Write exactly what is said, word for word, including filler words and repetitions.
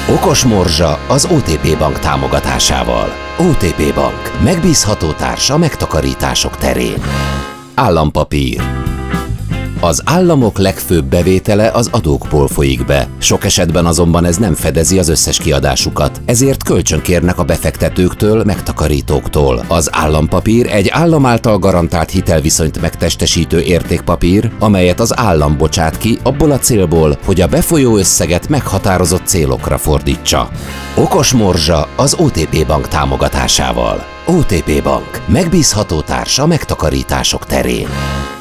Okos morzsa az o té pé Bank támogatásával. o té pé Bank. Megbízható társ a megtakarítások terén. Állampapír. Az államok legfőbb bevétele az adókból folyik be. Sok esetben azonban ez nem fedezi az összes kiadásukat, ezért kölcsönkérnek a befektetőktől, megtakarítóktól. Az állampapír egy állam által garantált hitelviszonyt megtestesítő értékpapír, amelyet az állam bocsát ki abból a célból, hogy a befolyó összeget meghatározott célokra fordítsa. Okos morzsa az o té pé Bank támogatásával. o té pé Bank. Megbízható társ a megtakarítások terén.